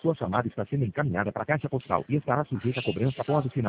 Sua chamada está sendo encaminhada para a caixa postal e estará sujeita a cobrança após o final